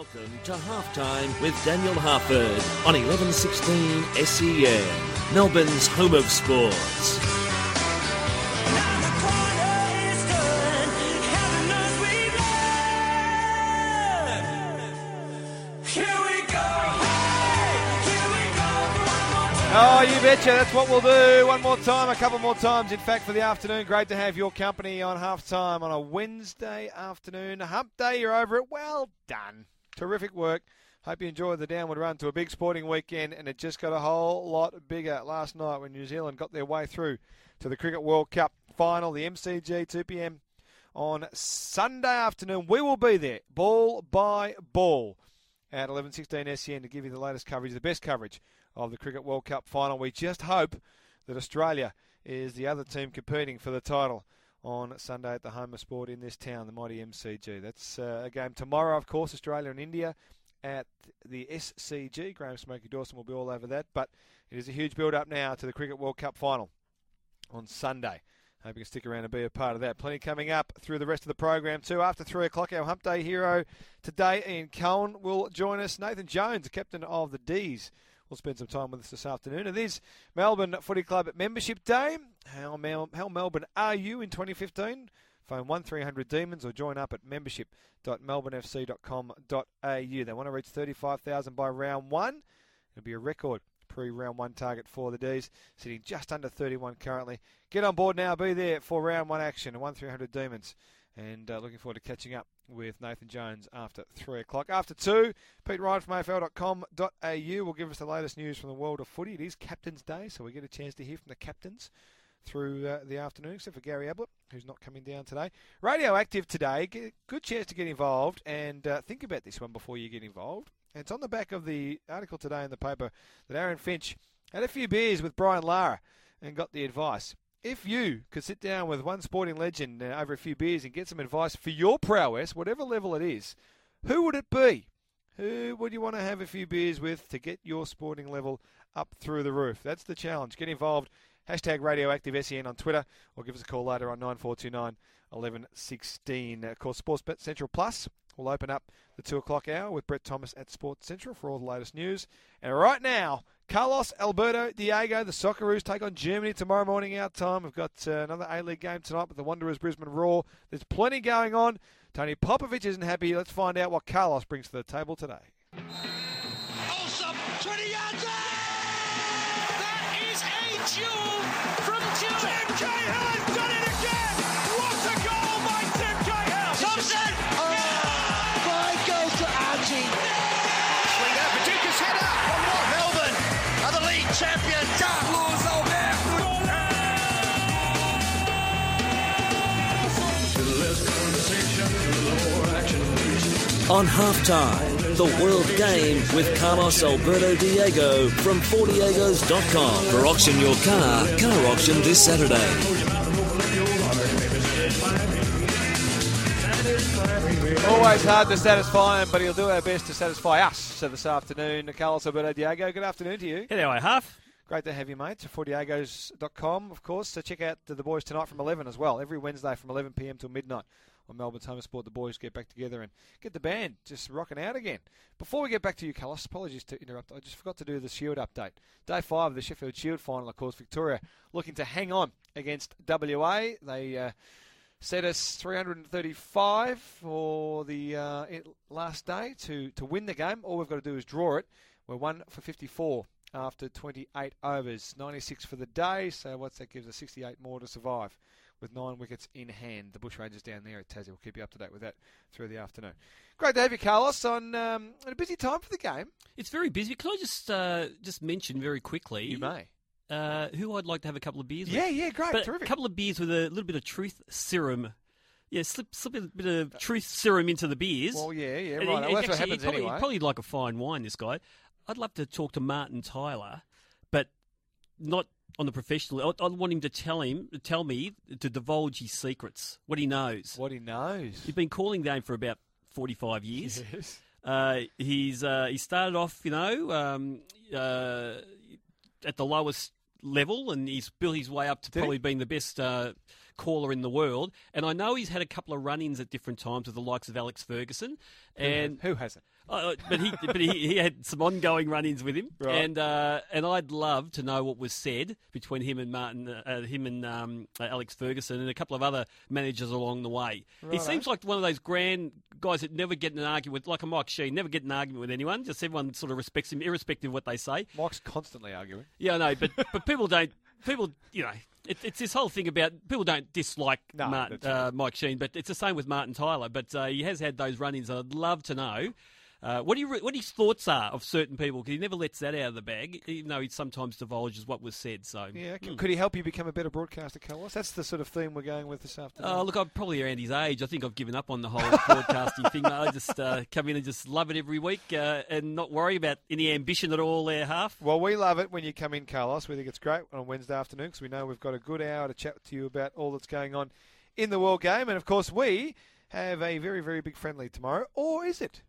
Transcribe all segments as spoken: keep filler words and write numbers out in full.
Welcome to Halftime with Daniel Harford on eleven sixteen S E N, Melbourne's home of sports. Oh, you betcha. That's what we'll do. One more time, a couple more times, in fact, for the afternoon. Great to have your company on halftime on a Wednesday afternoon. Hump day, you're over it. Well done. Terrific work. Hope you enjoyed the downward run to a big sporting weekend, and it just got a whole lot bigger last night when New Zealand got their way through to the Cricket World Cup final, the M C G, two p.m. on Sunday afternoon. We will be there, ball by ball, at eleven sixteen S E N to give you the latest coverage, the best coverage of the Cricket World Cup final. We just hope that Australia is the other team competing for the title on Sunday at the home of sport in this town, the mighty M C G. That's uh, a game tomorrow, of course, Australia and India at the S C G. Graham Smokey Dawson will be all over that, but it is a huge build-up now to the Cricket World Cup final on Sunday. Hope you can stick around and be a part of that. Plenty coming up through the rest of the program too. After three o'clock, our Hump Day hero today, Ian Cohen, will join us. Nathan Jones, the captain of the D's, will spend some time with us this afternoon. It is Melbourne Footy Club Membership Day. How, Mel- how Melbourne are you in twenty fifteen? Phone one three hundred Demons or join up at membership dot melbourne f c dot com dot a u. They want to reach thirty-five thousand by round one. It'll be a record pre-round one target for the D's, sitting just under thirty-one currently. Get on board now. Be there for round one action. one three hundred Demons. And uh, looking forward to catching up with Nathan Jones after three o'clock. After two, Pete Ryan from a f l dot com dot a u will give us the latest news from the world of footy. It is Captain's Day, so we get a chance to hear from the captains through uh, the afternoon, except for Gary Ablett, who's not coming down today. Radioactive today. Get, good chance to get involved, and uh, think about this one before you get involved. And it's on the back of the article today in the paper that Aaron Finch had a few beers with Brian Lara and got the advice. If you could sit down with one sporting legend uh, over a few beers and get some advice for your prowess, whatever level it is, who would it be? Who would you want to have a few beers with to get your sporting level up through the roof? That's the challenge. Get involved. Hashtag Radioactive S E N on Twitter, or give us a call later on nine four two nine, one one one six. Of course, Sportsbet Central Plus will open up the two o'clock hour with Brett Thomas at Sports Central for all the latest news. And right now, Carlos Alberto Diego, the Socceroos, take on Germany tomorrow morning our time. We've got uh, another A-League game tonight with the Wanderers Brisbane Roar. There's plenty going on. Tony Popovich isn't happy. Let's find out what Carlos brings to the table today. Awesome! twenty yards out! That is a jewel from Tim Cahill! Done it again! What a goal by Tim Cahill! Thompson! Oh, five goals to Archie. Swing out, Paducah's header! one one Melbourne are the league champions! Carlos Alberto! On Halftime, the World Game with Carlos Alberto Diego from fortiegos dot com. For Auction Your Car, car auction this Saturday. Always hard to satisfy him, but he'll do our best to satisfy us. So this afternoon, Carlos Alberto Diego, good afternoon to you. Hello, Huff. Great to have you, mate. fortiegos dot com, of course. So check out the boys tonight from eleven as well. Every Wednesday from eleven p.m. till midnight on Melbourne's Home of Sport. The boys get back together and get the band just rocking out again. Before we get back to you, Carlos, apologies to interrupt. I just forgot to do the Shield update. Day five of the Sheffield Shield final, of course, Victoria looking to hang on against W A. They uh, set us three hundred thirty-five for the uh, last day to, to win the game. All we've got to do is draw it. We're one for fifty-four after twenty-eight overs. ninety-six for the day, so what's that gives us? sixty-eight more to survive with nine wickets in hand. The Bushrangers down there at Tassie will keep you up to date with that through the afternoon. Great to have you, Carlos, on, um, on a busy time for the game. It's very busy. Can I just uh, just mention very quickly? You may. Uh, who I'd like to have a couple of beers with. Yeah, yeah, great, but terrific. A couple of beers with a little bit of truth serum. Yeah, slip, slip a bit of truth serum into the beers. Well, yeah, yeah, And right. he- Well, that's actually, what happens he'd probably, anyway. he'd probably like a fine wine, this guy. I'd love to talk to Martin Tyler, but not on the professional. I, I want him to tell him, tell me, to divulge his secrets, what he knows. What he knows. He's been calling the game for about forty-five years. Yes. Uh, he's uh, he started off, you know, um, uh, at the lowest level, and he's built his way up to Did probably he? being the best uh, caller in the world, and I know he's had a couple of run-ins at different times with the likes of Alex Ferguson. And who hasn't? Uh, but he, but he, he had some ongoing run-ins with him, Right. and uh, and I'd love to know what was said between him and Martin, uh, him and um, uh, Alex Ferguson, and a couple of other managers along the way. He Righto. seems like one of those grand guys that never get in an argument with, like a Mike Sheen, never get in an argument with anyone. Just everyone sort of respects him, irrespective of what they say. Mike's constantly arguing. Yeah, I know, but but people don't. People, you know, it, it's this whole thing about people don't dislike No, Martin, that's right. uh, Mike Sheen, but it's the same with Martin Tyler. But uh, he has had those run-ins. I'd love to know. Uh, what, do you re- what his thoughts are of certain people, because he never lets that out of the bag, even though he sometimes divulges what was said. So, Yeah, c- hmm. could he help you become a better broadcaster, Carlos? That's the sort of theme we're going with this afternoon. Oh, look, I'm probably around his age. I think I've given up on the whole broadcasting thing. I just uh, come in and just love it every week uh, and not worry about any ambition at all there, half. Well, we love it when you come in, Carlos. We think it's great on Wednesday afternoon because we know we've got a good hour to chat to you about all that's going on in the World Game. And, of course, we have a very, very big friendly tomorrow. Or is it?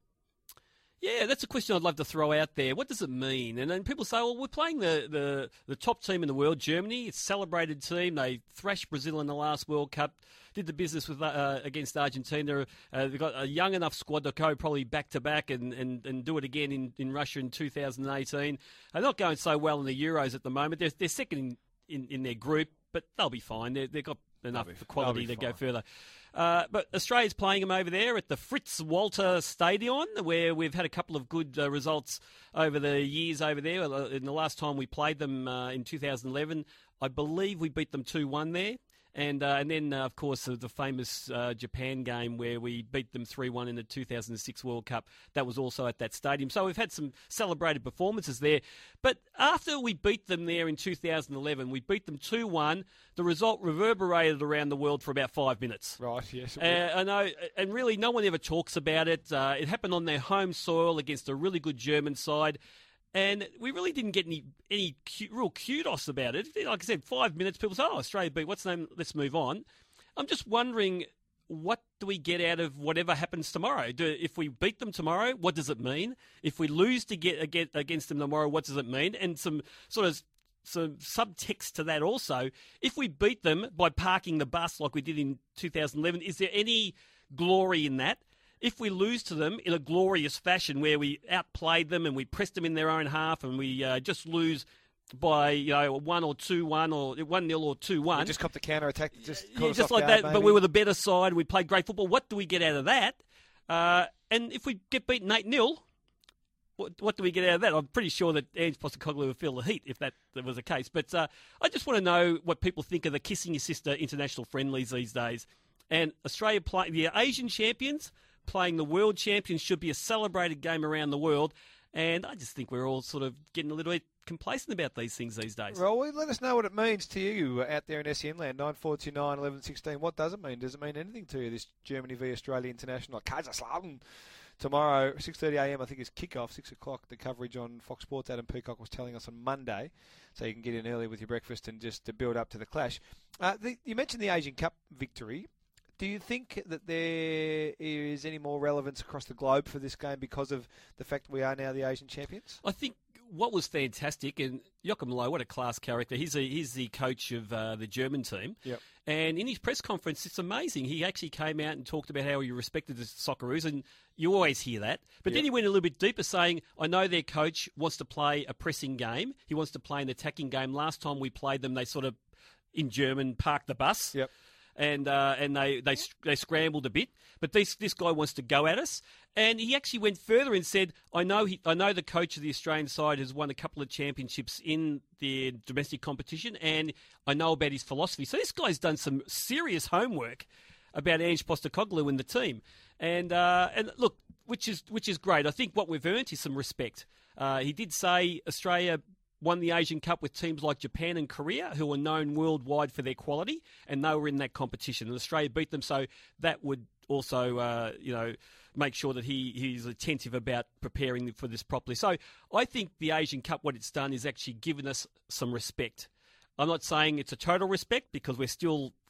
Yeah, that's a question I'd love to throw out there. What does it mean? And then people say, well, we're playing the, the, the top team in the world, Germany. It's a celebrated team. They thrashed Brazil in the last World Cup, did the business with uh, against Argentina. Uh, they've got a young enough squad to go probably back-to-back and, and, and do it again in, in Russia in two thousand eighteen. They're not going so well in the Euros at the moment. They're, they're second in, in, in their group, but they'll be fine. They're, they've got enough They'll be- quality they'll to be go fine. further. Uh, but Australia's playing them over there at the Fritz Walter Stadion, where we've had a couple of good uh, results over the years over there. Uh, In the last time we played them uh, in two thousand eleven, I believe we beat them two one there. And uh, and then, uh, of course, uh, the famous uh, Japan game where we beat them three one in the two thousand six World Cup. That was also at that stadium. So we've had some celebrated performances there. But after we beat them there in two thousand eleven, we beat them two one. The result reverberated around the world for about five minutes. Right, yes. it Uh, I know, and really no one ever talks about it. Uh, it happened on their home soil against a really good German side. And we really didn't get any any cu- real kudos about it. Like I said, five minutes, people say, oh, Australia beat, what's the name? Let's move on. I'm just wondering, what do we get out of whatever happens tomorrow? Do, if we beat them tomorrow, what does it mean? If we lose to get against, against them tomorrow, what does it mean? And some sort of some subtext to that also. If we beat them by parking the bus like we did in two thousand eleven, is there any glory in that? If we lose to them in a glorious fashion where we outplayed them and we pressed them in their own half and we uh, just lose by, you know, one or two one or one nil or two one. We just copped the counter attack. Just, Yeah, caught us just off like guard, that, but maybe. we were the better side. We played great football. What do we get out of that? Uh, and if we get beaten eight nil, what, what do we get out of that? I'm pretty sure that Ange Postecoglou would feel the heat if that, that was the case. But uh, I just want to know what people think of the kissing your sister international friendlies these days. And Australia play the Asian champions playing the world champions should be a celebrated game around the world. And I just think we're all sort of getting a little bit complacent about these things these days. Well, well, let us know what it means to you out there in S E N land, nine four two nine, eleven sixteen. What does it mean? Does it mean anything to you, this Germany v Australia International? Kaiserslautern tomorrow, six thirty a m, I think is kickoff, six o'clock, the coverage on Fox Sports. Adam Peacock was telling us on Monday, so you can get in early with your breakfast and just to build up to the clash. Uh, the, you mentioned the Asian Cup victory. Do you think that there is any more relevance across the globe for this game because of the fact we are now the Asian champions? I think what was fantastic, and Joachim Low, what a class character. He's, a, he's the coach of uh, the German team. Yep. And in his press conference, it's amazing. He actually came out and talked about how he respected the Socceroos, and you always hear that. But Yep. then he went a little bit deeper, saying, I know their coach wants to play a pressing game. He wants to play an attacking game. Last time we played them, they sort of, in German, parked the bus. Yep. And uh, and they, they they scrambled a bit, but this this guy wants to go at us, and he actually went further and said, "I know he, I know the coach of the Australian side has won a couple of championships in the domestic competition, and I know about his philosophy." So this guy's done some serious homework about Ange Postecoglou and the team, and uh, and look, which is which is great. I think what we've earned is some respect. Uh, he did say Australia won the Asian Cup with teams like Japan and Korea, who are known worldwide for their quality, and they were in that competition. And Australia beat them, so that would also, uh, you know, make sure that he, he's attentive about preparing for this properly. So I think the Asian Cup, what it's done is actually given us some respect. I'm not saying it's a total respect because we're still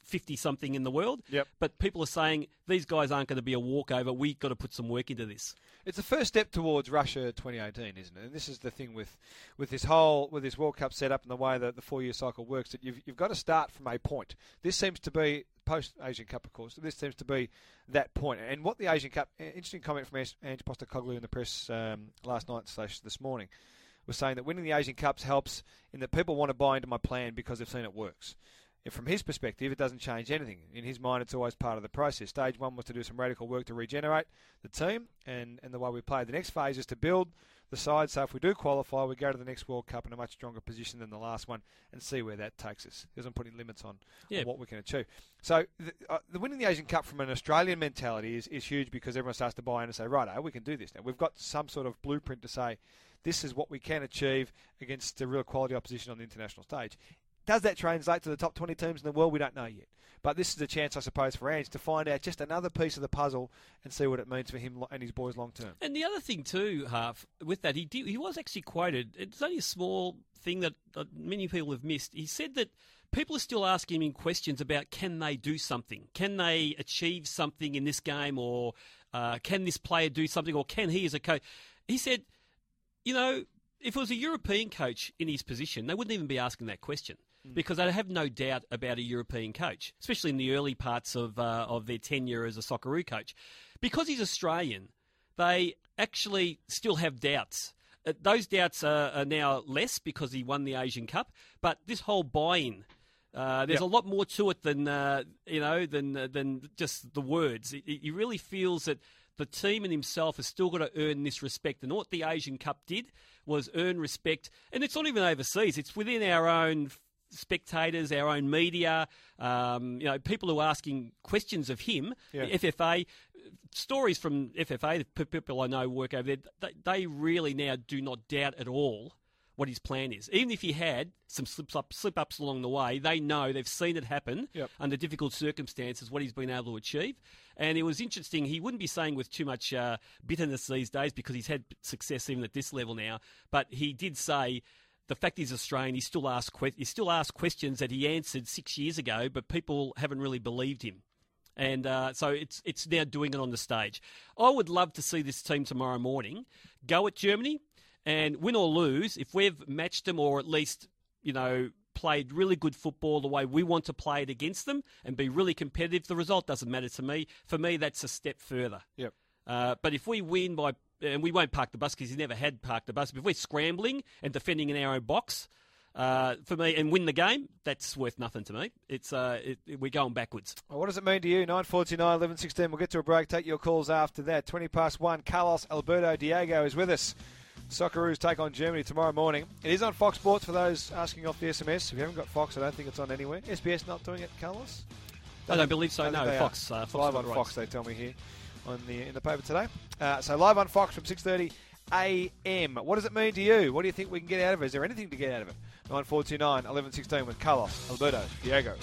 fifty-something in the world. Yep. But people are saying these guys aren't going to be a walkover. We've got to put some work into this. It's the first step towards Russia twenty eighteen, isn't it? And this is the thing with, with this whole with this World Cup setup and the way that the four-year cycle works. That you've you've got to start from a point. This seems to be post Asian Cup, of course. This seems to be that point. And what the Asian Cup, interesting comment from Ange Postecoglou in the press um, last night slash this morning, was saying that winning the Asian Cups helps in that people want to buy into my plan because they've seen it works. And from his perspective, it doesn't change anything. In his mind, it's always part of the process. Stage one was to do some radical work to regenerate the team and, and the way we play. The next phase is to build the side, so if we do qualify, we go to the next World Cup in a much stronger position than the last one and see where that takes us. He doesn't put any limits on, yeah. on what we can achieve. So the, uh, the winning the Asian Cup from an Australian mentality is, is huge because everyone starts to buy in and say, right, we can do this now. We've got some sort of blueprint to say this is what we can achieve against the real quality opposition on the international stage. Does that translate to the top twenty teams in the world? We don't know yet. But this is a chance, I suppose, for Ange to find out just another piece of the puzzle and see what it means for him and his boys long term. And the other thing too, Half, with that, he did, he was actually quoted. It's only a small thing that uh, many people have missed. He said that people are still asking him questions about can they do something? Can they achieve something in this game? Or uh, can this player do something? Or can he as a coach? He said, you know, if it was a European coach in his position, they wouldn't even be asking that question. Because I have no doubt about a European coach, especially in the early parts of uh, of their tenure as a Socceroo coach. Because he's Australian, they actually still have doubts. Uh, those doubts are, are now less because he won the Asian Cup. But this whole buy-in, uh, there's yep. a lot more to it than uh, you know than uh, than just the words. He, he really feels that the team and himself has still got to earn this respect. And what the Asian Cup did was earn respect. And it's not even overseas. It's within our own spectators, our own media, um, you know, people who are asking questions of him, yeah. F F A, stories from F F A, the people I know work over there, they, they really now do not doubt at all what his plan is. Even if he had some slips up, slip ups along the way, they know, they've seen it happen yep. under difficult circumstances, what he's been able to achieve. And it was interesting, he wouldn't be saying with too much uh, bitterness these days because he's had success even at this level now, but he did say, the fact he's Australian, he still asks que- he still asks questions that he answered six years ago, but people haven't really believed him. And uh, so it's it's now doing it on the stage. I would love to see this team tomorrow morning go at Germany and win or lose. If we've matched them or at least, you know, played really good football the way we want to play it against them and be really competitive, the result doesn't matter to me. For me, that's a step further. Yep. Uh, but if we win by, and we won't park the bus because he never had parked the bus, but if we're scrambling and defending in our own box, uh, for me, and win the game, that's worth nothing to me. It's uh, it, it, we're going backwards. Well, what does it mean to you? nine forty-nine, eleven sixteen. We'll get to a break. Take your calls after that. twenty past one. Carlos Alberto Diego is with us. Socceroos take on Germany tomorrow morning. It is on Fox Sports for those asking off the S M S. If you haven't got Fox, I don't think it's on anywhere. S B S not doing it, Carlos? I don't believe so, I no. think Fox. Uh, Fox live on rights. Fox, they tell me here on the in the paper today. Uh, so live on Fox from six thirty a m. What does it mean to you? What do you think we can get out of it? Is there anything to get out of it? nine forty-nine, eleven sixteen with Carlos Alberto Diego.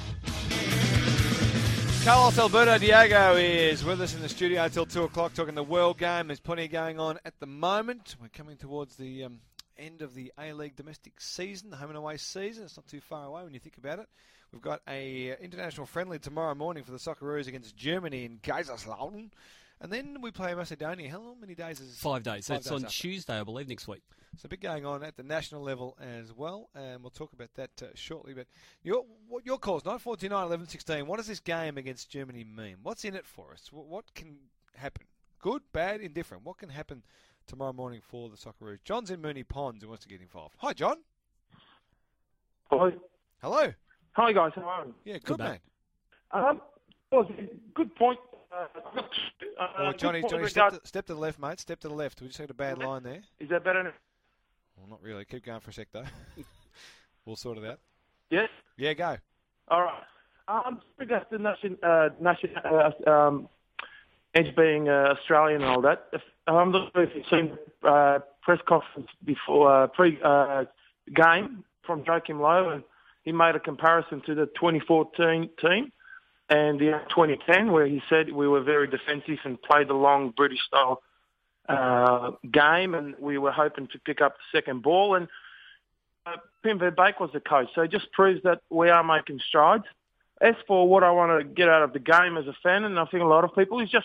Carlos Alberto Diego is with us in the studio until two o'clock talking the World Game. There's plenty going on at the moment. We're coming towards the um, end of the A-League domestic season, the home and away season. It's not too far away when you think about it. We've got a uh, international friendly tomorrow morning for the Socceroos against Germany in Kaiserslautern. And then we play Macedonia. How long, many days is it? Five days. Five it's days on after. Tuesday, I believe, next week. So a bit going on at the national level as well, and we'll talk about that uh, shortly. But your what, your calls, nine forty-nine, eleven sixteen. What does this game against Germany mean? What's in it for us? What, what can happen? Good, bad, indifferent. What can happen tomorrow morning for the Socceroos? John's in Mooney Ponds and wants to get involved. Hi, John. Hello. Hello. Hi, guys. How are you? Yeah, good, Good, man. mate. Um, well, good point. Uh, uh, Oh, Johnny, good point Johnny, with step regard- to, step to the left, mate. Step to the left. We just had a bad line there. Is that better? Well, not really. Keep going for a sec, though. We'll sort it out. Yes? Yeah, go. All right. Um, with regards to nation, uh, nation, uh, um, Edge being uh, Australian and all that, if, I'm not sure if you've seen uh, press conference before uh, pre uh, game from Joachim Low, and he made a comparison to the twenty fourteen team and the twenty ten, where he said we were very defensive and played the long British style uh, game, and we were hoping to pick up the second ball. And uh, Pim Verbeek was the coach, so it just proves that we are making strides. as for what I want to get out of the game as a fan, and I think a lot of people, is just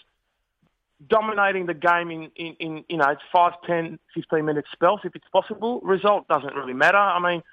dominating the game in, in, in you know, it's five, ten, fifteen minute spells if it's possible. Result doesn't really matter. I mean,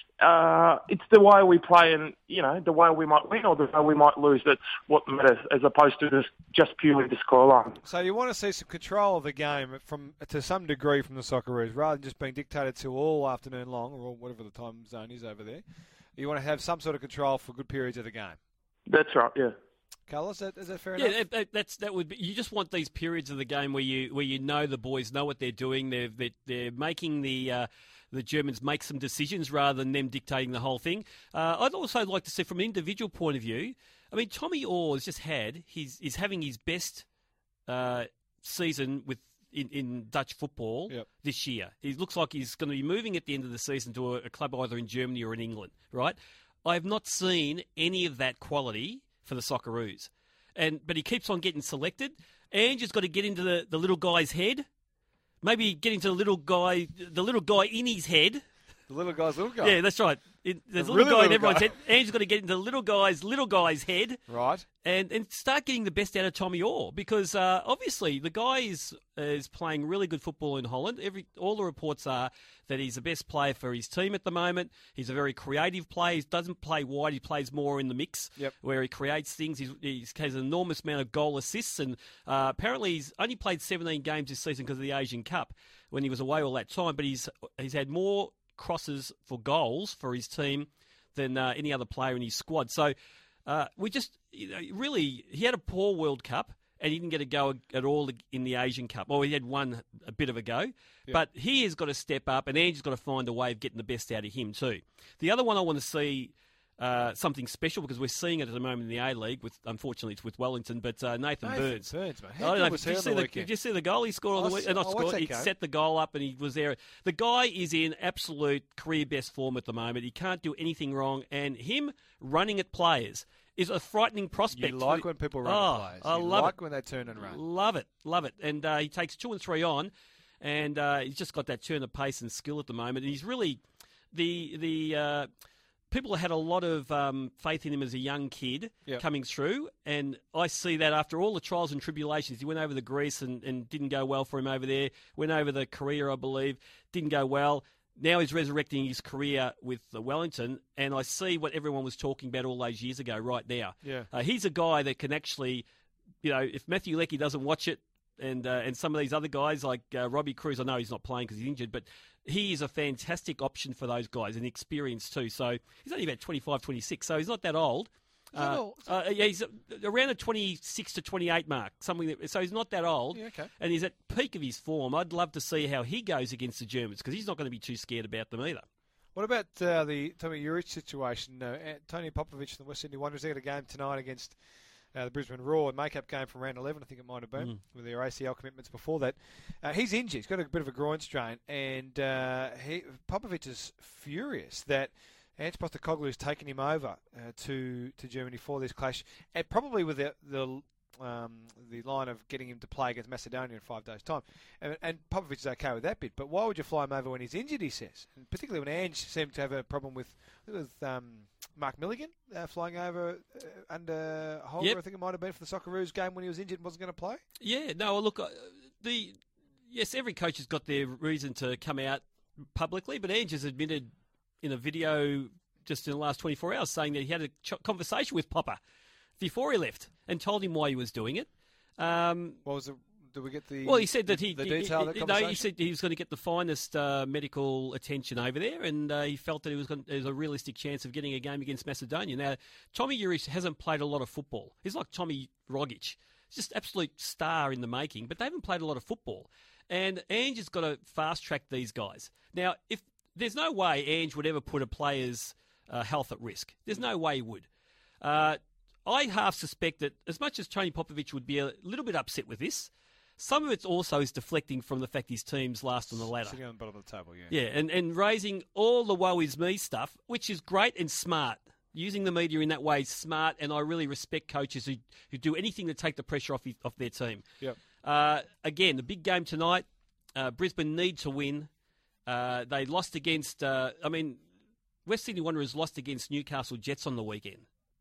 uh, it's the way we play and, you know, the way we might win or the way we might lose that's what matters, as opposed to just, just purely the scoreline. So you want to see some control of the game from to some degree from the Socceroos, rather than just being dictated to all afternoon long, or whatever the time zone is over there. You want to have some sort of control for good periods of the game. That's right, yeah. Carlos, is that, is that fair yeah, enough? Yeah, that, that's that would be. You just want these periods of the game where you where you know the boys know what they're doing. They're they're, they're making the uh, the Germans make some decisions rather than them dictating the whole thing. Uh, I'd also like to see, from an individual point of view, I mean, Tommy Orr has just had he's is having his best uh, season with. In, in Dutch football yep. this year. He looks like he's going to be moving at the end of the season to a, a club either in Germany or in England, right? I have not seen any of that quality for the Socceroos. And But he keeps on getting selected. Ange has got to get into the, the little guy's head. Maybe get into the little guy, the little guy in his head. The little guy's little guy. Yeah, that's right. It, there's The a little really guy in little everyone's guy. head. Ange's got to get into the little guy's little guy's head. Right. And and start getting the best out of Tommy Orr, because uh, obviously the guy is is playing really good football in Holland. Every all the reports are that he's the best player for his team at the moment. He's a very creative player. He doesn't play wide. He plays more in the mix, Yep. where he creates things. He's, he has an enormous amount of goal assists, and uh, apparently he's only played seventeen games this season because of the Asian Cup when he was away all that time. But he's he's had more crosses for goals for his team than uh, any other player in his squad. So uh, we just, you know, really, he had a poor World Cup and he didn't get a go at all in the Asian Cup. Well, he had one, a bit of a go. Yeah. But he has got to step up, and Ange's got to find a way of getting the best out of him too. The other one I want to see uh, something special, because we're seeing it at the moment in the A-League, with unfortunately it's with Wellington, but uh, Nathan, Nathan Burns. Burns, mate. I How don't good know, was did, he you on see the the, weekend? did you see the goal he scored on the I week? s- Uh, not I watched scored, that he game. set the goal up and he was there. The guy is in absolute career best form at the moment. He can't do anything wrong, and him running at players is a frightening prospect. You like when people run Oh, at players. I you love like it. when they turn and run. Love it, love it. And uh, he takes two and three on, and uh, he's just got that turn of pace and skill at the moment. And he's really the the uh, people had a lot of um, faith in him as a young kid Yep. coming through, and I see that after all the trials and tribulations. He went over to Greece and, and didn't go well for him over there. Went over the Korea, I believe, didn't go well. Now he's resurrecting his career with uh, Wellington, and I see what everyone was talking about all those years ago right now. Yeah. Uh, he's a guy that can actually, you know, if Matthew Leckie doesn't watch it, and uh, and some of these other guys like uh, Robbie Cruz, I know he's not playing because he's injured, but he is a fantastic option for those guys and experience too. So he's only about twenty-five, twenty-six, so he's not that old. Is that Uh, all? uh, yeah, he's around the twenty-six to twenty-eight mark, something. That, so he's not that old, Yeah, okay. and he's at peak of his form. I'd love to see how he goes against the Germans, because he's not going to be too scared about them either. What about uh, the Tommy Juric situation? Uh, Tony Popovich and the West Sydney Wanderers, they got a game tonight against uh, the Brisbane Roar, a make-up game from round eleven, I think it might have been, Mm. with their A C L commitments before that. Uh, he's injured. He's got a bit of a groin strain, and uh, he, Popovich is furious that Ange Postecoglou has taken him over uh, to to Germany for this clash, and probably with the the um, the line of getting him to play against Macedonia in five days' time. And, and Popovich is okay with that bit, but why would you fly him over when he's injured, he says? And particularly when Ange seemed to have a problem with with um, Mark Milligan uh, flying over uh, under Holger, Yep. I think it might have been, for the Socceroos game when he was injured and wasn't going to play. Yeah, no, look, uh, the yes, every coach has got their reason to come out publicly, but Ange has admitted in a video just in the last twenty-four hours saying that he had a ch- conversation with Popper before he left and told him why he was doing it. Um, What was the? Did we get the? well, he said that he, the he- detail of that he- no, conversation. he said he was going to get the finest uh, medical attention over there, and uh, he felt that it was going, there was a realistic chance of getting a game against Macedonia. Now, Tommy Juric hasn't played a lot of football. He's like Tommy Rogic, just absolute star in the making, but they haven't played a lot of football. And Ange has got to fast track these guys. Now, if there's no way Ange would ever put a player's uh, health at risk. There's no way he would. Uh, I half suspect that as much as Tony Popovich would be a little bit upset with this, some of it also is deflecting from the fact his team's last on the ladder. Sitting on the bottom of the table, yeah. Yeah, and, and raising all the woe is me stuff, which is great and smart. Using the media in that way is smart, and I really respect coaches who, who do anything to take the pressure off, his, off their team. Yep. Uh, again, the big game tonight, uh, Brisbane need to win. Uh, they lost against, uh, I mean, West Sydney Wanderers lost against Newcastle Jets on the weekend.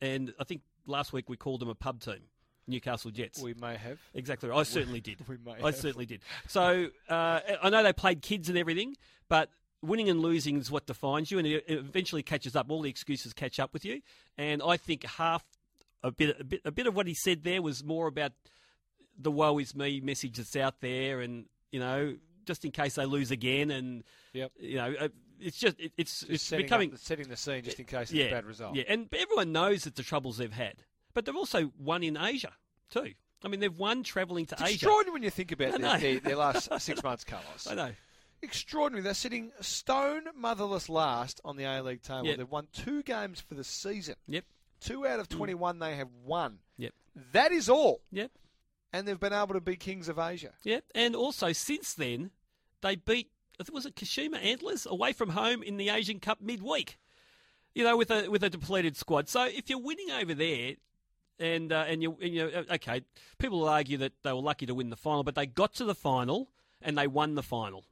and I think last week we called them a pub team, Newcastle Jets. We may have. Exactly. I certainly did. We may I have. certainly did. So uh, I know they played kids and everything, but winning and losing is what defines you, and it eventually catches up. All the excuses catch up with you, and I think half a bit, a bit, a bit of what he said there was more about the "woe is me" message that's out there, and you know, just in case they lose again, and Yep. you know, it's just it, it's Just it's setting becoming up, setting the scene just in case it's yeah, a bad result. Yeah, and everyone knows that the troubles they've had, but they've also won in Asia too. I mean, they've won travelling to It's Asia. extraordinary when you think about I their, know. their, their last six months, Carlos. I know. Extraordinary. They're sitting stone motherless last on the A-League table. Yep. They've won two games for the season. Yep. Two out of twenty-one they have won. Yep. That is all. Yep. And they've been able to be kings of Asia. Yep. And also since then, they beat. I think was it Kashima Antlers away from home in the Asian Cup midweek. You know, with a with a depleted squad. So if you're winning over there, and uh, and you and you okay, people will argue that they were lucky to win the final, but they got to the final and they won the final.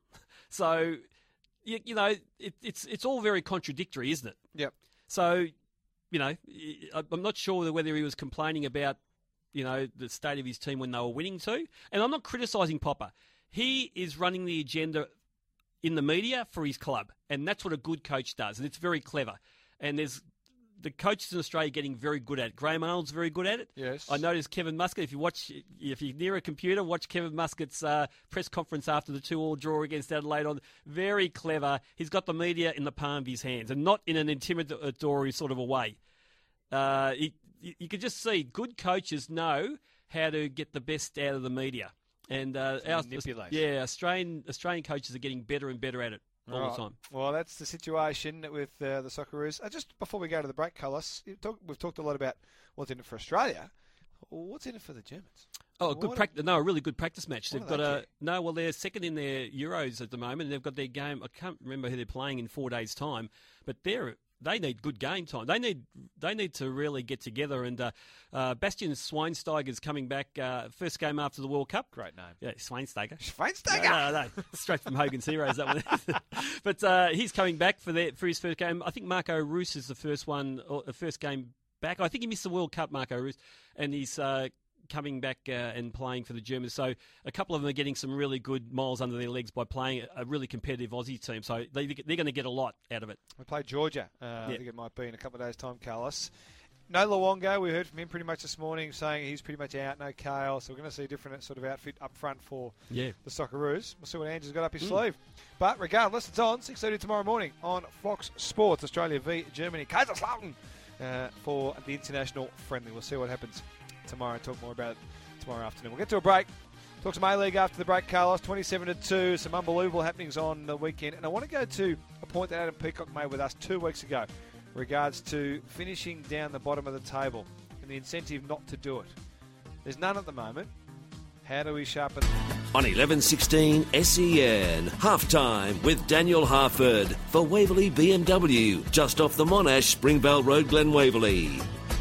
So you, you know, it, it's it's all very contradictory, isn't it? Yep. So you know, I'm not sure whether he was complaining about you know the state of his team when they were winning too. And I'm not criticising Popper. He is running the agenda in the media for his club, and that's what a good coach does, and it's very clever. And there's the coaches in Australia getting very good at it. Graham Arnold's very good at it. Yes. I noticed Kevin Muscat. If you watch, if you're near a computer, watch Kevin Muscat's uh, press conference after the two-all draw against Adelaide. On very clever. He's got the media in the palm of his hands, and not in an intimidatory sort of a way. Uh, he, you can just see good coaches know how to get the best out of the media. And uh, our, manipulate. yeah, Australian Australian coaches are getting better and better at it all Right. the time. Well, that's the situation with uh, the Socceroos. Uh, just before we go to the break, Carlos, you talk, we've talked a lot about what's in it for Australia. What's in it for the Germans? Oh, a good What- practice. No, a really good practice match. What They've do got they a do? no. Well, they're second in their Euros at the moment, and they've got their game. I can't remember who they're playing in four days' time, but they're they need good game time. They need they need to really get together. And uh, uh, Bastian Schweinsteiger's coming back. Uh, first game after the World Cup. Great name. Yeah, Schweinsteiger. Schweinsteiger! No, no, no. Straight from Hogan's Heroes, that one. But uh, he's coming back for their, for his first game. I think Marco Reus is the first one, or the first game back. I think he missed the World Cup, Marco Reus, and he's uh, coming back uh, and playing for the Germans. So a couple of them are getting some really good miles under their legs by playing a really competitive Aussie team. So they, they're going to get a lot out of it. We play Georgia. Uh, I Yeah. think it might be in a couple of days' time, Carlos. No Luongo. We heard from him pretty much this morning saying he's pretty much out. No Kale. So we're going to see a different sort of outfit up front for Yeah. the Socceroos. We'll see what Andrew's got up his sleeve. But regardless, it's on six thirty tomorrow morning on Fox Sports, Australia v Germany. Kaiserslautern uh, for the international friendly. We'll see what happens tomorrow and talk more about it tomorrow afternoon. We'll get to a break. Talk some A-League after the break, Carlos. twenty-seven to two. Some unbelievable happenings on the weekend. And I want to go to a point that Adam Peacock made with us two weeks ago in regards to finishing down the bottom of the table and the incentive not to do it. There's none at the moment. How do we sharpen... On eleven sixteen S E N, halftime with Daniel Harford for Waverley B M W, just off the Monash, Springvale Road, Glen Waverley.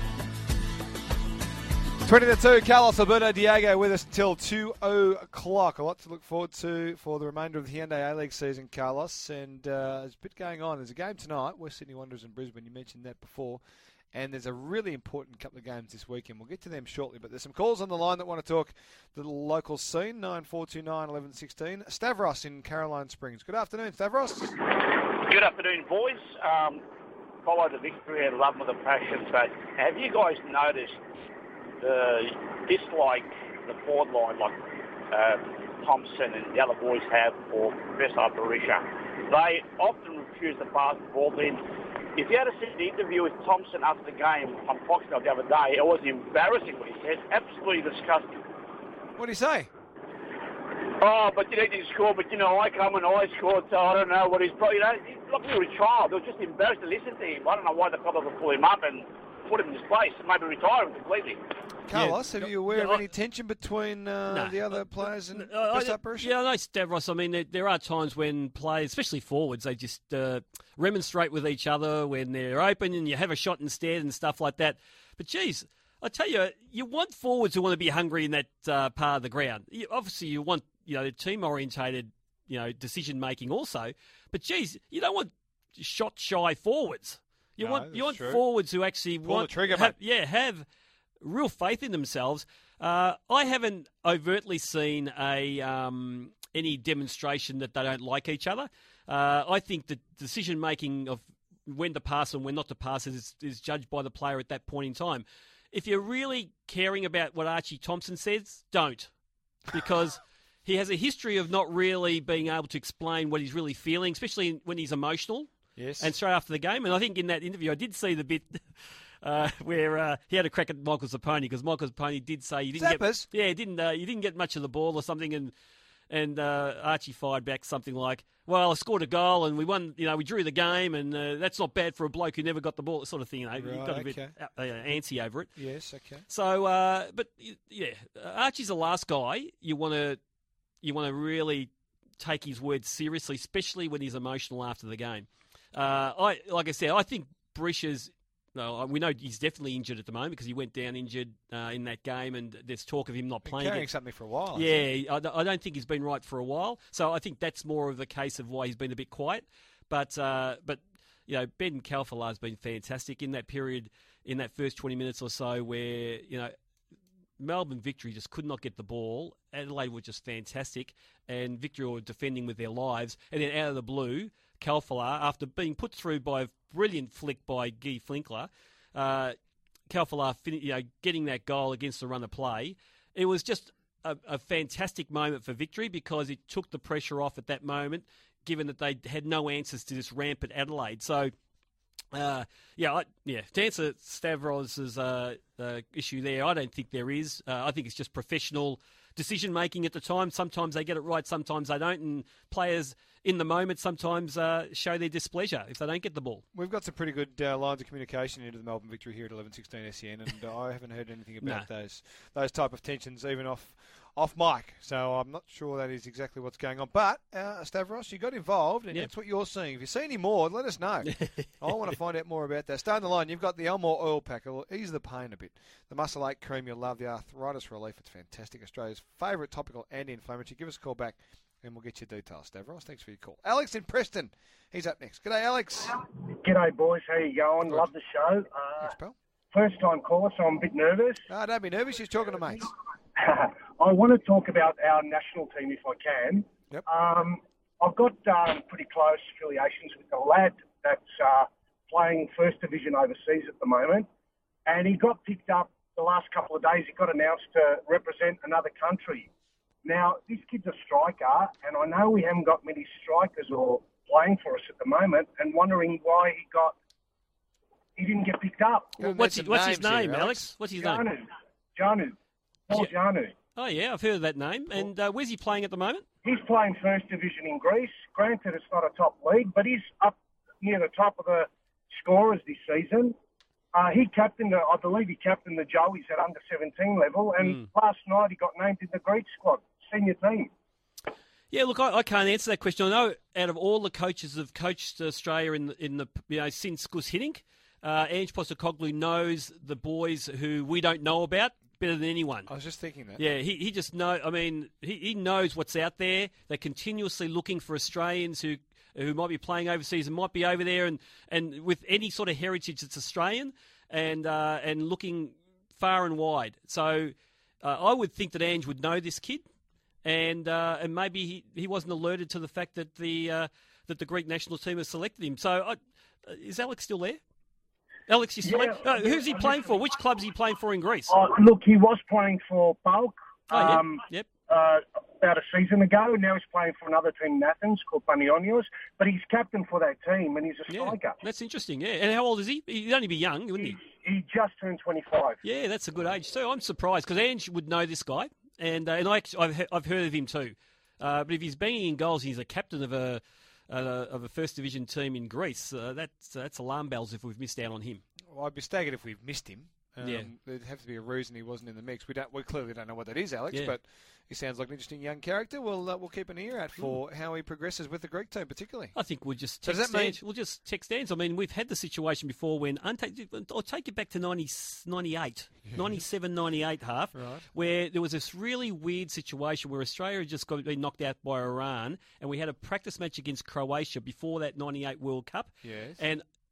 twenty to two, Carlos Alberto Diego with us till two o'clock. A lot to look forward to for the remainder of the Hyundai A-League season, Carlos. And uh, there's a bit going on. There's a game tonight, West Sydney Wanderers in Brisbane. You mentioned that before. And there's a really important couple of games this weekend. We'll get to them shortly. But there's some calls on the line that want to talk the local scene, nine four two nine, one one one six. Stavros in Caroline Springs. Good afternoon, Stavros. Good afternoon, boys. Um, follow the victory and love with a passion. But have you guys noticed the dislike the forward line like uh, Thompson and the other boys have for Professor Berisha? They often refuse to pass the ball. Then, if you had seen the interview with Thompson after the game on Foxtel the other day, it was embarrassing what he said. Absolutely disgusting. What do you say? Oh, but you need to score, but you know, I come and I scored, so I don't know what he's probably, you know, he's like we were a child. They were just embarrassed to listen to him. I don't know why they probably pull him up and put him in his place and maybe retire him completely. Carlos, Yeah. are you aware Yeah, of I- any tension between uh, No. the other players and Uh, Professor I- Berisha? Yeah, I know, Stavros. I mean, there, there are times when players, especially forwards, they just uh, remonstrate with each other when they're open and you have a shot instead and stuff like that. But, geez, I tell you, you want forwards who want to be hungry in that uh, part of the ground. You, obviously, you want you know team-orientated you know decision-making also. But, geez, you don't want shot-shy forwards. You No, want that's you want true. forwards who actually Pull want the trigger, have, mate. yeah, have real faith in themselves. Uh, I haven't overtly seen a um, any demonstration that they don't like each other. Uh, I think the decision making of when to pass and when not to pass is, is judged by the player at that point in time. If you're really caring about what Archie Thompson says, don't, because he has a history of not really being able to explain what he's really feeling, especially when he's emotional. Yes. And straight after the game, and I think in that interview I did see the bit uh, where uh, he had a crack at Michael Zapponi, because Michael Zapponi did say you didn't Zappers? get, yeah, you didn't uh, you didn't get much of the ball or something, and and uh, Archie fired back something like, "Well, I scored a goal and we won, you know, we drew the game, and uh, that's not bad for a bloke who never got the ball," sort of thing. You know, he Right, got a bit okay. uh, uh, antsy over it. Yes, okay. So, uh, but y- yeah, Archie's the last guy you want to you want to really take his words seriously, especially when he's emotional after the game. Uh, I like I said, I think Brisha's. No, we know he's definitely injured at the moment because he went down injured uh, in that game, and there's talk of him not Been playing. carrying again. something for a while. I Yeah, think. I, d- I don't think he's been right for a while. So I think that's more of the case of why he's been a bit quiet. But uh, but you know, Ben Kalfala has been fantastic in that period, in that first twenty minutes or so, where you know Melbourne Victory just could not get the ball. Adelaide were just fantastic, and Victory were defending with their lives. And then out of the blue, Kalfala, after being put through by a brilliant flick by Guy Flinkler, uh, Kalfala, fin- you know, getting that goal against the run of play, it was just a, a fantastic moment for Victory because it took the pressure off at that moment, given that they had no answers to this rampant Adelaide. So, uh, yeah, I, yeah. To answer Stavros' uh, uh, issue there, I don't think there is. Uh, I think it's just professional decision making at the time. Sometimes they get it right, sometimes they don't, and players in the moment sometimes uh, show their displeasure if they don't get the ball. We've got some pretty good uh, lines of communication into the Melbourne Victory here at eleven sixteen S E N, and uh, I haven't heard anything about No. those those type of tensions, even off off mic. So I'm not sure that is exactly what's going on. But uh, Stavros, you got involved, and Yep. that's what you're seeing. If you see any more, let us know. I want to find out more about that. Starting the line, you've got the Elmore Oil Pack. It'll ease the pain a bit. The Muscle Ache Cream, you'll love. The Arthritis Relief, it's fantastic. Australia's favourite topical anti-inflammatory. Give us a call back, and we'll get you details. Stavros, thanks for your call. Alex in Preston, he's up next. G'day, Alex. G'day, boys. How you going? Good. Love the show. Uh, Thanks, pal. first time caller, so I'm a bit nervous. Ah, don't be nervous. You're talking to mates. I want to talk about our national team if I can. Yep. Um, I've got um, pretty close affiliations with a lad that's uh, playing First Division overseas at the moment, and he got picked up the last couple of days. He got announced to represent another country. Now, this kid's a striker, and I know we haven't got many strikers or playing for us at the moment, and wondering why he got he didn't get picked up. Well, What's, mention his, what's his names here, name, Alex. Alex? What's his name? Janu. Janu. Paul Ja- Janu. Oh, yeah, I've heard of that name. And uh, where's he playing at the moment? He's playing First Division in Greece. Granted, it's not a top league, but he's up near the top of the scorers this season. Uh, he captained, the, I believe he captained the Joeys at under seventeen level, and last night he got named in the Greek squad, senior team. Yeah, look, I, I can't answer that question. I know out of all the coaches that have coached Australia in the, in the you know since Gus Hiddink, uh, Ange Postecoglou knows the boys who we don't know about better than anyone. I was just thinking that. Yeah, he, he just know. I mean, he, he knows what's out there. They're continuously looking for Australians who who might be playing overseas and might be over there and, and with any sort of heritage that's Australian and uh, and looking far and wide. So uh, I would think that Ange would know this kid, and uh, and maybe he, he wasn't alerted to the fact that the uh, that the Greek national team has selected him. So I, uh, is Alex still there? Alex, you still Yeah, there? Uh, who's he I'm playing just- for? Which club's he playing for in Greece? Uh, look, he was playing for Bulk Oh, yeah. um, Yep. uh, about a season ago, and now he's playing for another team in Athens called Panionios, but he's captain for that team, and he's a Yeah, striker. that's interesting. Yeah, and how old is he? He'd only be young, wouldn't he? He, he just turned twenty-five. Yeah, that's a good age too. I'm surprised because Ange would know this guy, and uh, and I actually, I've he- I've heard of him too. Uh, but if he's banging in goals, he's a captain of a uh, of a first division team in Greece. Uh, that's that's alarm bells if we've missed out on him. Well, I'd be staggered if we've missed him. Um, Yeah. There'd have to be a reason he wasn't in the mix. We don't. We clearly don't know what that is, Alex. Yeah. But he sounds like an interesting young character. We'll uh, we'll keep an ear out for how he progresses with the Greek team, particularly. I think we'll just So does text that mean- Ange. We'll just text Ange. I mean, we've had the situation before when I'll take you back to ninety, ninety-eight, ninety-seven, ninety-eight half, Right. where there was this really weird situation where Australia had just got been knocked out by Iran, and we had a practice match against Croatia before that ninety-eight World Cup. Yes. And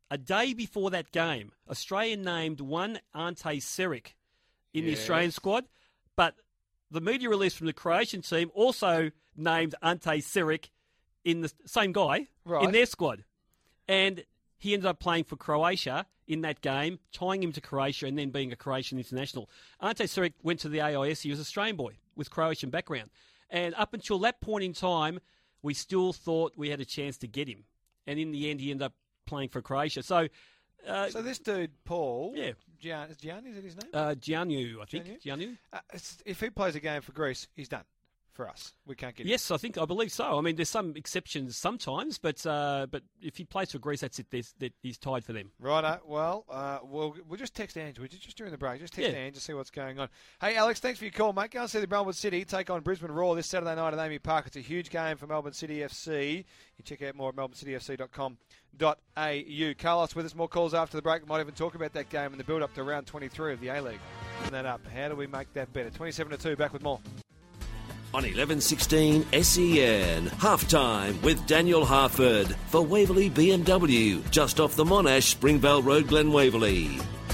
a day before that game, Australia named one Ante Ceric in yes. the Australian squad, but the media release from the Croatian team also named Ante Ceric in the same guy right. in their squad. And he ended up playing for Croatia in that game, tying him to Croatia and then being a Croatian international. Ante Ceric went to the A I S. He was an Australian boy with Croatian background. And up until that point in time, we still thought we had a chance to get him. And in the end, he ended up playing for Croatia. So uh, so this dude, Paul, yeah. Gian, is Gian, is that his name? Uh, Giannou, I think. Giannou. Uh, if he plays a game for Greece, he's done. For us, we can't get him. Yes, I think I believe so. I mean, there's some exceptions sometimes, but uh, but if he plays for Greece, that's it. There's, that he's tied for them. Righto. Well, uh, we'll we'll just text Ange. We'll just, just during the break, just text yeah. Ange to see what's going on. Hey, Alex, thanks for your call, mate. Go and see the Melbourne City take on Brisbane Roar this Saturday night at Amy Park. It's a huge game for Melbourne City F C. You check out more at melbourne city f c dot com dot a u. Carlos with us. More calls after the break. We might even talk about that game and the build up to round twenty-three of the A League. Putting that up. How do we make that better? twenty-seven to two. Back with more. On eleven sixteen S E N, halftime with Daniel Harford for Waverley B M W, just off the Monash, Springvale Road, Glen Waverley.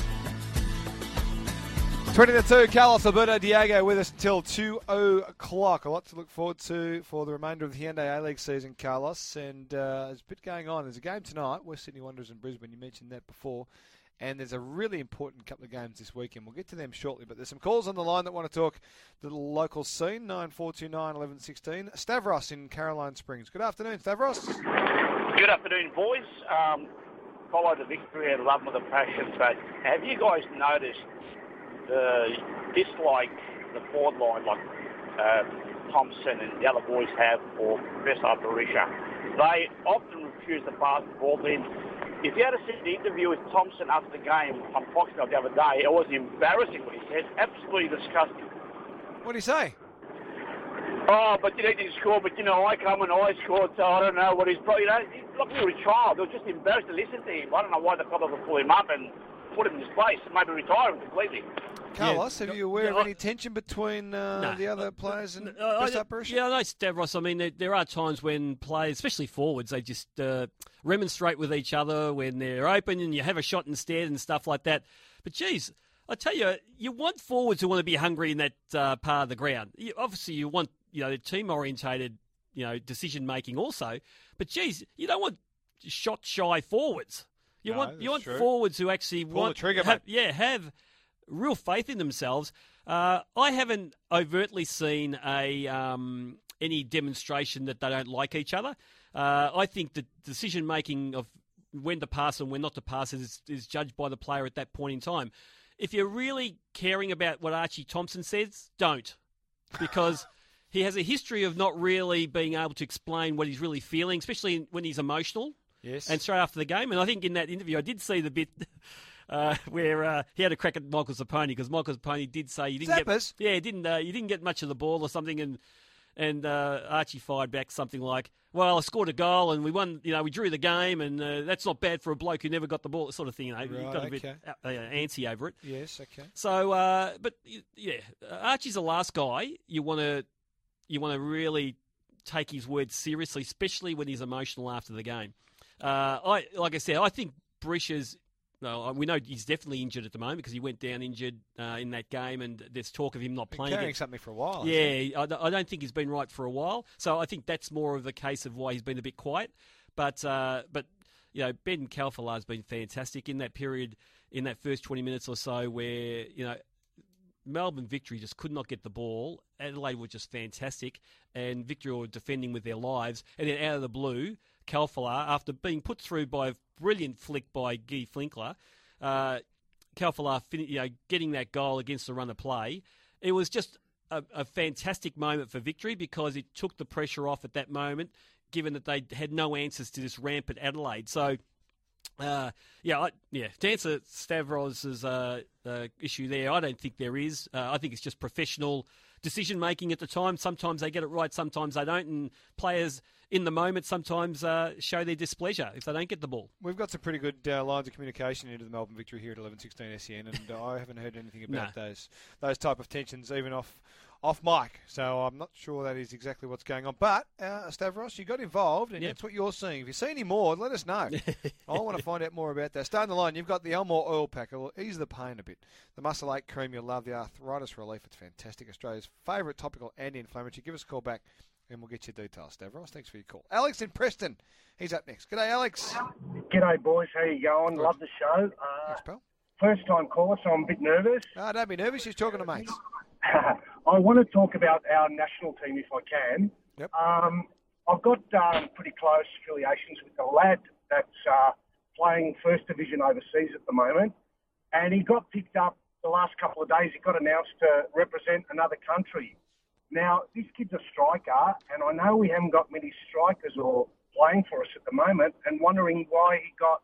twenty to two, Carlos Alberto Diego with us until two o'clock. A lot to look forward to for the remainder of the Hyundai A-League season, Carlos. And uh, there's a bit going on. There's a game tonight, West Sydney Wanderers in Brisbane. You mentioned that before. And there's a really important couple of games this weekend. We'll get to them shortly, but there's some calls on the line that want to talk the local scene, nine four two nine, eleven sixteen. Stavros in Caroline Springs. Good afternoon, Stavros. Good afternoon, boys. Um, follow the victory and love with a passion, but have you guys noticed the dislike the forward line like uh, Thompson and the other boys have for Professor Berisha? They often refuse to pass the ball. Then if you had seen the interview with Thompson after the game on Foxtel the other day, it was embarrassing what he said. Absolutely disgusting. What did he say? Oh, but you need to score, but you know, I come and I scored, so I don't know what he's probably, you know, he's like a little child. They were just embarrassed to listen to him. I don't know why the club would pull him up and put him in his place, maybe retire him completely. Carlos, yeah. are you aware yeah, of any tension between uh, no, the other players and uh, Best I, Operation? Yeah, I know, Stavros. I mean, there, there are times when players, especially forwards, they just uh, remonstrate with each other when they're open and you have a shot instead and stuff like that. But, geez, I tell you, you want forwards who want to be hungry in that uh, part of the ground. You, obviously, you want you know team-orientated you know decision-making also. But, geez, you don't want shot-shy forwards. You no, want you want true. forwards who actually Pull want the trigger, have, mate. yeah have real faith in themselves. Uh, I haven't overtly seen a um, any demonstration that they don't like each other. Uh, I think the decision making of when to pass and when not to pass is, is judged by the player at that point in time. If you're really caring about what Archie Thompson says, don't, because he has a history of not really being able to explain what he's really feeling, especially when he's emotional. Yes. And straight after the game, and I think in that interview I did see the bit uh, where uh, he had a crack at Michael Zapponi, because Michael Zapponi did say you didn't Zappers? get, yeah, didn't uh, you didn't get much of the ball or something, and and uh, Archie fired back something like, "Well, I scored a goal and we won, you know, we drew the game, and uh, that's not bad for a bloke who never got the ball," sort of thing. You know, Right, he got a bit okay. uh, antsy over it. Yes, okay. So, uh, but yeah, Archie's the last guy you want to you want to really take his words seriously, especially when he's emotional after the game. Uh, I like I said, I think Berisha's. No, we know he's definitely injured at the moment because he went down injured uh, in that game, and there's talk of him not Been playing. carrying against, something for a while. yeah, I, I don't think he's been right for a while. So I think that's more of the case of why he's been a bit quiet. But uh, but you know, Ben Kalfala has been fantastic in that period, in that first twenty minutes or so, where you know Melbourne Victory just could not get the ball. Adelaide were just fantastic, and Victory were defending with their lives, and then out of the blue, Kalfala, after being put through by a brilliant flick by Guy Flinkler, uh, Kalfala, you know, getting that goal against the run of play, it was just a, a fantastic moment for Victory because it took the pressure off at that moment, given that they had no answers to this rampant Adelaide. So, uh, yeah, I, yeah. To answer Stavros' uh, uh, issue there, I don't think there is. Uh, I think it's just professional decision making at the time. Sometimes they get it right, sometimes they don't, and players in the moment sometimes uh, show their displeasure if they don't get the ball. We've got some pretty good uh, lines of communication into the Melbourne Victory here at eleven sixteen S E N, and uh, I haven't heard anything about No. those those type of tensions, even off off mic, so I'm not sure that is exactly what's going on. But, uh, Stavros, you got involved, and Yep. that's what you're seeing. If you see any more, let us know. I want to find out more about that. Starting the line, you've got the Elmore Oil Pack. It'll ease the pain a bit. The Muscle Ache Cream, you'll love. The Arthritis Relief, it's fantastic. Australia's favourite topical anti-inflammatory. Give us a call back, and we'll get you details, Stavros. Thanks for your call. Alex in Preston, he's up next. G'day, Alex. G'day, boys. How you going? Good. Love the show. Uh, Thanks, pal. first time caller, so I'm a bit nervous. Oh, don't be nervous. You're talking to mates. I want to talk about our national team if I can. Yep. Um, I've got um, pretty close affiliations with a lad that's uh, playing First Division overseas at the moment, and he got picked up the last couple of days. He got announced to represent another country. Now, this kid's a striker, and I know we haven't got many strikers or playing for us at the moment, and wondering why he got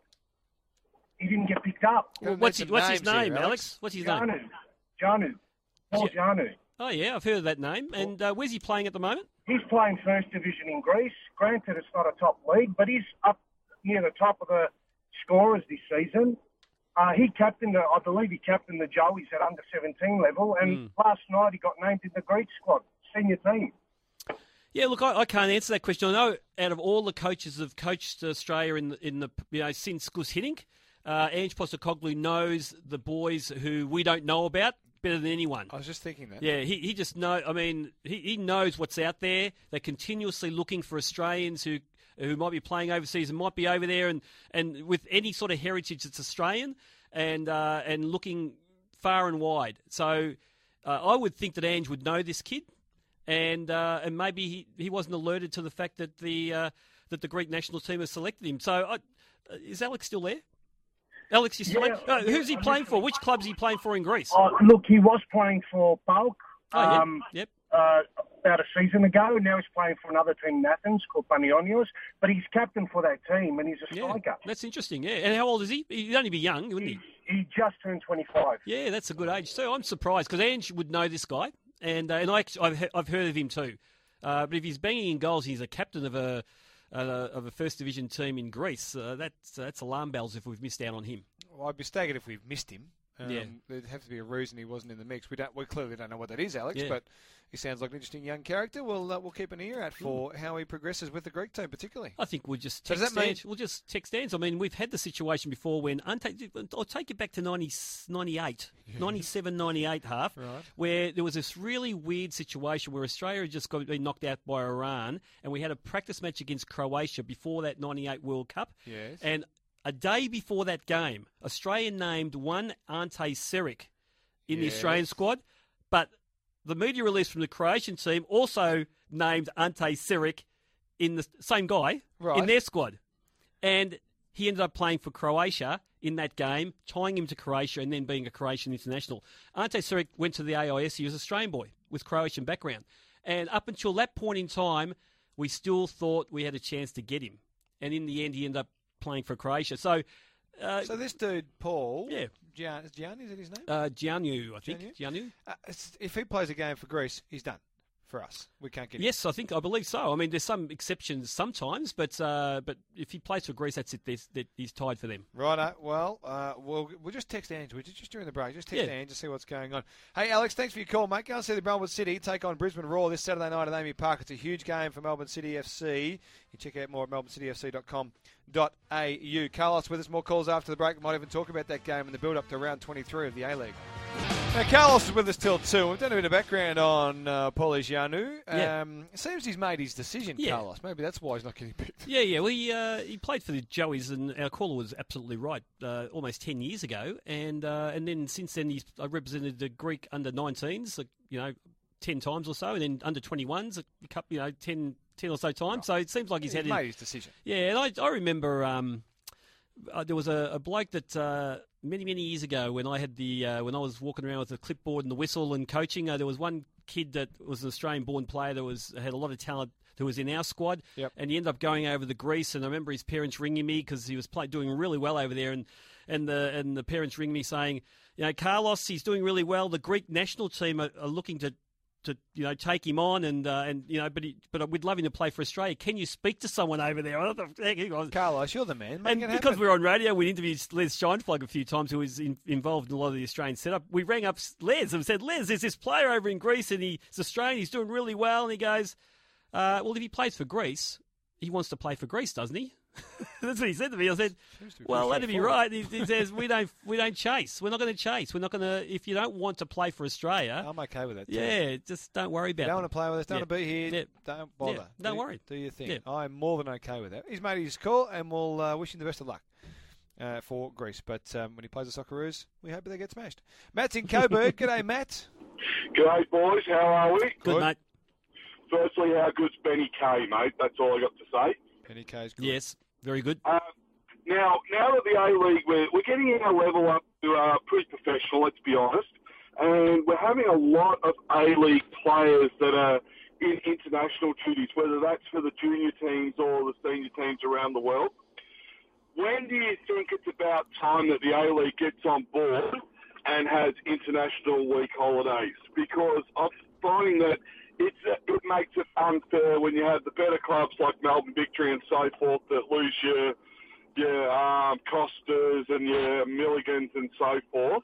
he didn't get picked up. Well, Need what's some his, what's his names here, name, Alex. Alex? What's his name? Janu. Janu. Paul Janu. Oh, yeah, I've heard of that name. And uh, where's he playing at the moment? He's playing First Division in Greece. Granted, it's not a top league, but he's up near the top of the scorers this season. Uh, he captained, the, I believe he captained the Joeys at under seventeen level, and Mm. last night he got named in the Greek squad, senior team. Yeah, look, I, I can't answer that question. I know out of all the coaches that have coached Australia in the, in the you know since Gus Hiddink, uh, Ange Postecoglou knows the boys who we don't know about better than anyone. I was just thinking that. Yeah, he, he just know. I mean, he, he knows what's out there. They're continuously looking for Australians who who might be playing overseas and might be over there, and, and with any sort of heritage that's Australian, and uh, and looking far and wide. So uh, I would think that Ange would know this kid, and uh, and maybe he, he wasn't alerted to the fact that the uh, that the Greek national team has selected him. So I, uh, is Alex still there? Alex, you still Yeah. there? Uh, who's he playing for? Which club's he playing for in Greece? Uh, look, he was playing for Bulk Oh, yeah. um, Yep. uh, about a season ago. Now he's playing for another team in Athens called Panionios, but he's captain for that team, and he's a Yeah, striker. that's interesting. Yeah, and how old is he? He'd only be young, wouldn't he? He, he just turned twenty-five. Yeah, that's a good age. So I'm surprised because Ange would know this guy, and uh, and I actually, I've he- I've heard of him too. Uh, but if he's banging in goals, he's a captain of a uh, of a first division team in Greece. Uh, that's uh, that's alarm bells if we've missed out on him. Well, I'd be staggered if we've missed him. Um, Yeah. There'd have to be a reason he wasn't in the mix. We don't. We clearly don't know what that is, Alex. Yeah. But he sounds like an interesting young character. We'll uh, we'll keep an ear out for how he progresses with the Greek team, particularly. I think we'll just So does text that mean- Ange. We'll just text Ange. I mean, we've had the situation before when Ante, I'll take it back to ninety, ninety-eight, ninety-seven, ninety-eight half, Right. where there was this really weird situation where Australia had just got been knocked out by Iran, and we had a practice match against Croatia before that ninety-eight World Cup. Yes. And a day before that game, Australia named one Ante Seric in the Yes. Australian squad, but the media release from the Croatian team also named Ante Seric in the same guy Right. in their squad. And he ended up playing for Croatia in that game, tying him to Croatia and then being a Croatian international. Ante Seric went to the A I S. He was an Australian boy with Croatian background. And up until that point in time, we still thought we had a chance to get him. And in the end, he ended up playing for Croatia. So, uh, So this dude, Paul. Yeah. Gian, is Gian, is that his name? uh, Giannu, I think. Giannu? Giannu? Uh, it's- if he plays a game for Greece, he's done for us. We can't get him. Yes, I think I believe so. I mean, there's some exceptions sometimes, but uh, but if he plays for Greece, that's it. There's, that he's tied for them. Righto. Well, uh, we'll we'll just text Ange. We'll just, just during the break. Just text Yeah. Ange to see what's going on. Hey, Alex, thanks for your call, mate. Go and see the Melbourne City take on Brisbane Roar this Saturday night at Amy Park. It's a huge game for Melbourne City F C. You check out more at melbourne city f c dot com dot a u. Carlos with us. More calls after the break. We might even talk about that game and the build-up to round twenty-three of the A-League. Now, Carlos is with us till two. We've done a bit of background on uh, Paul Giannou. Yeah. Um, it seems he's made his decision, Yeah. Carlos. Maybe that's why he's not getting picked. Yeah, yeah. Well, he, uh, he played for the Joeys, and our caller was absolutely right. Uh, almost ten years ago, and uh, and then since then he's I represented the Greek under nineteens, like, you know, ten times or so, and then under twenty-ones, a couple, you know, ten, ten or so times. So it seems like he's He's had made his decision. Yeah, and I, I remember um, uh, there was a, a bloke that uh, many many years ago when I had the uh, when I was walking around with the clipboard and the whistle and coaching. Uh, there was one kid that was an Australian-born player that was had a lot of talent who was in our squad, Yep. and he ended up going over to Greece. And I remember his parents ringing me because he was play, doing really well over there, and and the and the parents ringing me saying, you know, Carlos, he's doing really well. The Greek national team are, are looking to to you know take him on, and uh, and you know, but he, but we'd love him to play for Australia. Can you speak to someone over there? What the heck he was. Carlos, you're the man. Make and it because happen. we were on radio, we interviewed Les Scheinflug a few times, who was in, involved in a lot of the Australian setup. We rang up Les and said, Les, there's this player over in Greece, and he's Australian. He's doing really well, and he goes, uh, well, if he plays for Greece, he wants to play for Greece, doesn't he? That's what he said to me. I said, "Well, that'd be right." He, he says, "We don't, we don't chase. We're not going to chase. We're not going to. If you don't want to play for Australia, I'm okay with that. Too. Yeah, just don't worry about it. You don't want to play with us. Don't yeah. want to be here. Yeah. Don't bother. Yeah. Don't do, worry. Do your thing. Yeah. I'm more than okay with that. He's made his call, and we'll uh, wish him the best of luck uh, for Greece. But um, when he plays the Socceroos, we hope they get smashed. Matt's in Coburg. G'day, Matt. G'day, boys. How are we? Good, good, mate. Firstly, how good's Benny Kay, mate? That's all I got to say. Benny Kay's good. Yes, very good. Uh, now, now that the A-League, we're, we're getting our level up to uh, pretty professional, let's be honest, and we're having a lot of A-League players that are in international duties, whether that's for the junior teams or the senior teams around the world. When do you think it's about time that the A-League gets on board and has international week holidays? Because I'm finding that it's uh, it makes it unfair when you have the better clubs like Melbourne Victory and so forth that lose your, your um, Costas and your Milligans and so forth.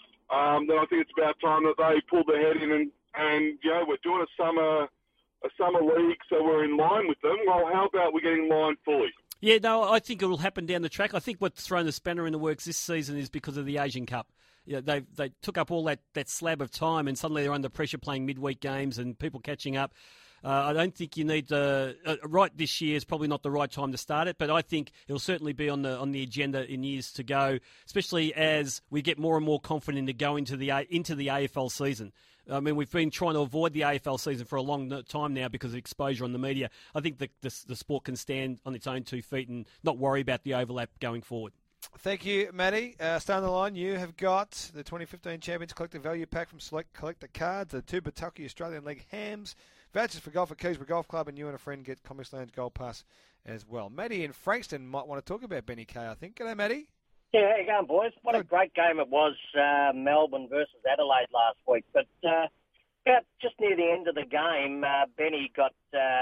Um, then I think it's about time that they pull their head in and, and you know, we're doing a summer a summer league, so we're in line with them. Well, how about we get in line fully? Yeah, no, I think it will happen down the track. I think what's thrown the spanner in the works this season is because of the Asian Cup. Yeah, they they took up all that, that slab of time, and suddenly they're under pressure playing midweek games and people catching up. Uh, I don't think you need to uh, right this year is probably not the right time to start it, but I think it'll certainly be on the on the agenda in years to go, especially as we get more and more confident to go into the into the A F L season. I mean, we've been trying to avoid the A F L season for a long time now because of exposure on the media. I think the the, the sport can stand on its own two feet and not worry about the overlap going forward. Thank you, Matty. Uh, stay on the line. You have got the twenty fifteen Champions Collector Value Pack from Select Collector Cards, the two Batucky Australian Leg Hams, vouchers for golf at Keysborough Golf Club, and you and a friend get Comics Lounge Gold Pass as well. Matty in Frankston might want to talk about Benny Kay, I think. G'day, Matty. Yeah, how you going, boys? What Good. a great game it was, uh, Melbourne versus Adelaide last week. But uh, about just near the end of the game, uh, Benny got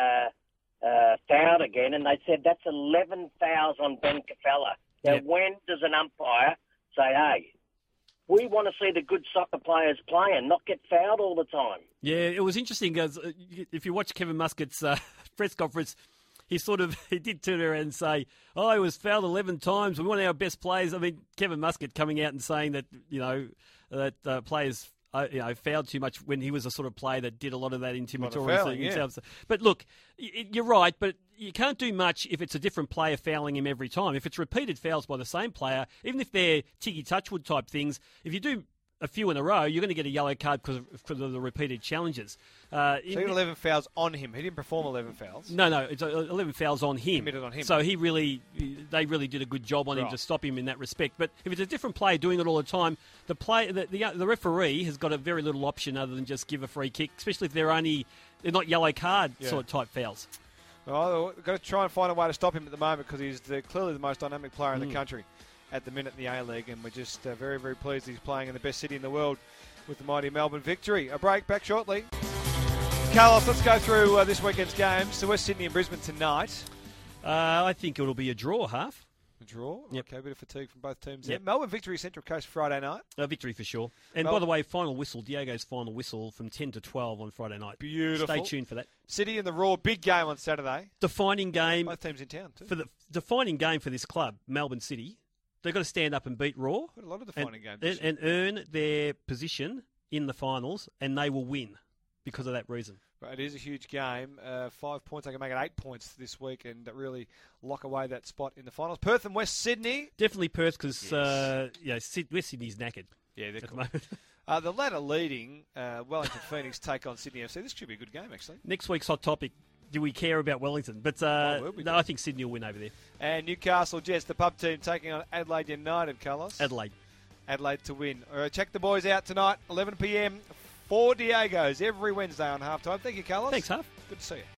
uh, uh, fouled again, and they said that's eleven fouls on Ben Kafella. Now, Yep. when does an umpire say, hey, we want to see the good soccer players play and not get fouled all the time? Yeah, it was interesting because uh, if you watch Kevin Muscat's uh, press conference, he sort of he did turn around and say, "Oh, he was fouled eleven times. We want our best players." I mean, Kevin Muscat coming out and saying that you know that uh, players. Uh, you know, fouled too much when he was a sort of player that did a lot of that intimidatory fouling, thing yeah. himself. But look, y- you're right, but you can't do much if it's a different player fouling him every time. If it's repeated fouls by the same player, even if they're Tiggy Touchwood type things, if you do a few in a row, you're going to get a yellow card because of, because of the repeated challenges. Uh, So he had eleven fouls on him. He didn't perform eleven fouls. No, no, it's eleven fouls on him. Committed on him. So he really, they really did a good job on him Right. to stop him in that respect. But if it's a different player doing it all the time, the play, the, the, the referee has got a very little option other than just give a free kick, especially if they're only they're not yellow card Yeah. sort of type fouls. Well, we've got to try and find a way to stop him at the moment because he's the, clearly the most dynamic player in Mm. the country at the minute in the A-League, and we're just uh, very, very pleased he's playing in the best city in the world with the mighty Melbourne Victory. A break, back shortly. Carlos, let's go through uh, this weekend's games. So West Sydney and Brisbane tonight. Uh, I think it'll be a draw, half. A draw. Yep. Okay, a bit of fatigue from both teams. Yep. There. Melbourne Victory, Central Coast, Friday night. A victory for sure. And Mel- by the way, final whistle, Diego's final whistle from ten to twelve on Friday night. Beautiful. Stay tuned for that. City and the Raw, big game on Saturday. Defining game Both teams in town, too. for the defining game for this club, Melbourne City. They've got to stand up and beat Raw. Got a lot of and, defining games. and, this year. and earn their position in the finals, and they will win because of that reason. Right, it is a huge game. Uh, five points. They can make it eight points this week and really lock away that spot in the finals. Perth and West Sydney. Definitely Perth because Yes. uh, you know, Syd- West Sydney's knackered Yeah, they're at the cool. moment. Uh, the latter leading uh, Wellington Phoenix take on Sydney F C. This should be a good game, actually. Next week's hot topic. Do we care about Wellington? But uh, Oh, will we no, do? I think Sydney will win over there. And Newcastle Jets, the pub team, taking on Adelaide United, Carlos. Adelaide. Adelaide to win. All right, check the boys out tonight, eleven p.m. for Diego's every Wednesday on halftime. Thank you, Carlos. Thanks, Huff. Good to see you.